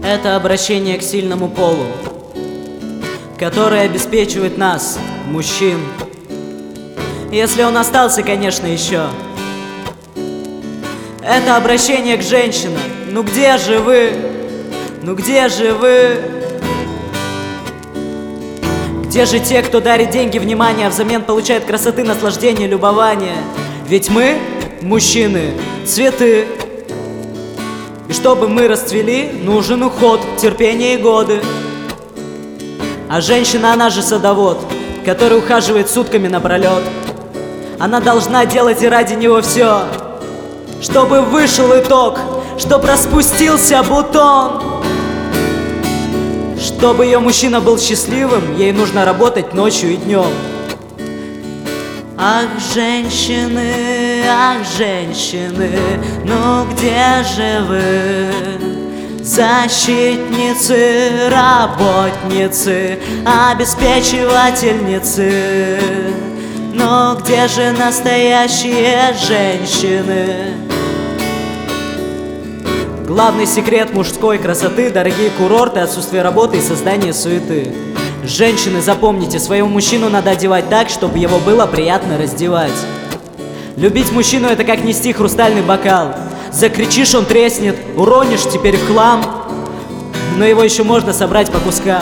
Это обращение к сильному полу, который обеспечивает нас, мужчин. Если он остался, конечно, еще. Это обращение к женщинам. Ну где же вы? Ну где же вы? Где же те, кто дарит деньги, внимание, а взамен получает красоты, наслаждение, любование? Ведь мы, мужчины, цветы. И чтобы мы расцвели, нужен уход, терпение и годы. А женщина, она же садовод, который ухаживает сутками напролет. Она должна делать и ради него все, чтобы вышел итог, чтоб распустился бутон. Чтобы ее мужчина был счастливым, ей нужно работать ночью и днем. Ах, женщины, ну где же вы? Защитницы, работницы, обеспечивательницы. Но где же настоящие женщины? Главный секрет мужской красоты — дорогие курорты, отсутствие работы и создание суеты. Женщины, запомните, своего мужчину надо одевать так, чтобы его было приятно раздевать. Любить мужчину — это как нести хрустальный бокал. Закричишь — он треснет, уронишь — теперь в хлам. Но его еще можно собрать по кускам.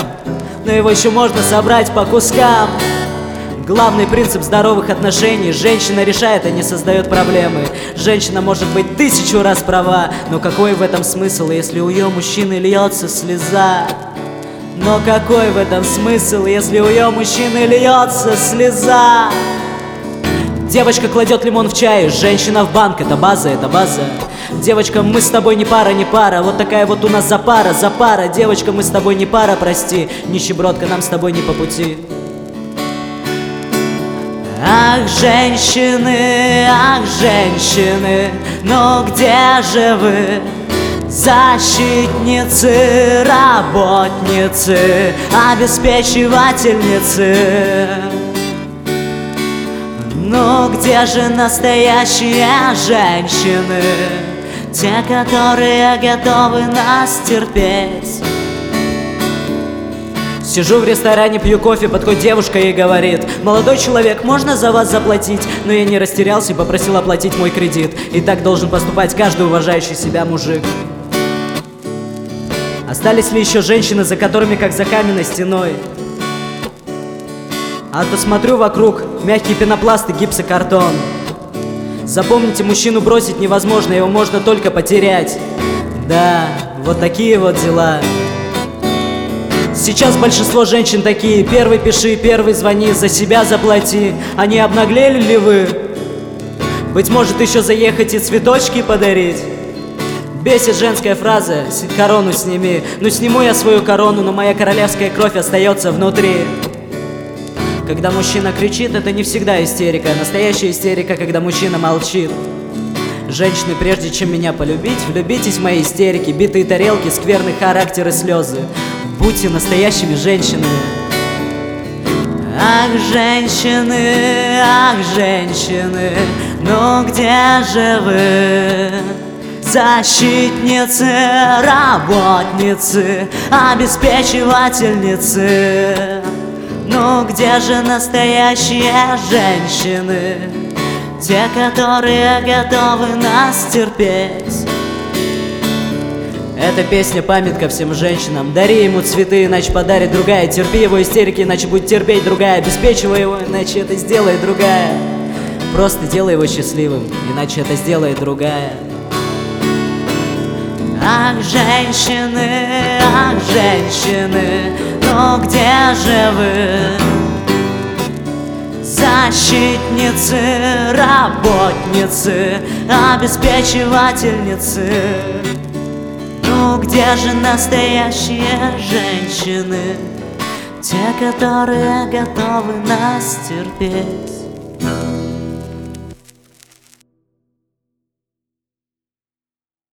Главный принцип здоровых отношений: женщина решает, а не создает проблемы. Женщина может быть 1000 раз права, но какой в этом смысл, если у ее мужчины льется слеза? Но какой в этом смысл, если у ее мужчины льется слеза? Девочка кладет лимон в чай, женщина в банк. Это база, это база. Девочка, мы с тобой не пара, не пара. Вот такая вот у нас запара. Девочка, мы с тобой не пара, прости. Нищебродка, нам с тобой не по пути. Ах, женщины, ну где же вы? Защитницы, работницы, обеспечивательницы. Ну где же настоящие женщины? Те, которые готовы нас терпеть. Сижу в ресторане, пью кофе, подходит девушка и говорит: молодой человек, можно за вас заплатить? Но я не растерялся и попросил оплатить мой кредит. И так должен поступать каждый уважающий себя мужик. Остались ли еще женщины, за которыми как за каменной стеной? А то смотрю вокруг: мягкие пенопласты, гипсокартон. Запомните, мужчину бросить невозможно, его можно только потерять. Да, вот такие вот дела. Сейчас большинство женщин такие: первый пиши, первый звони, за себя заплати. А не обнаглели ли вы? Быть может, еще заехать и цветочки подарить? Бесит женская фраза: корону сними. Ну сниму я свою корону, но моя королевская кровь остается внутри. Когда мужчина кричит, это не всегда истерика. Настоящая истерика, когда мужчина молчит. Женщины, прежде чем меня полюбить, влюбитесь в мои истерики, битые тарелки, скверный характер и слезы. Будьте настоящими женщинами. Ах, женщины, ну где же вы? Защитницы, работницы, обеспечивательницы. Ну где же настоящие женщины? Те, которые готовы нас терпеть. Эта песня памятка всем женщинам. Дари ему цветы, иначе подарит другая. Терпи его истерики, иначе будет терпеть другая. Обеспечивай его, иначе это сделает другая. Просто делай его счастливым, иначе это сделает другая. Ах, женщины, ну где же вы? Защитницы, работницы, обеспечивательницы. Ну где же настоящие женщины? Те, которые готовы нас терпеть.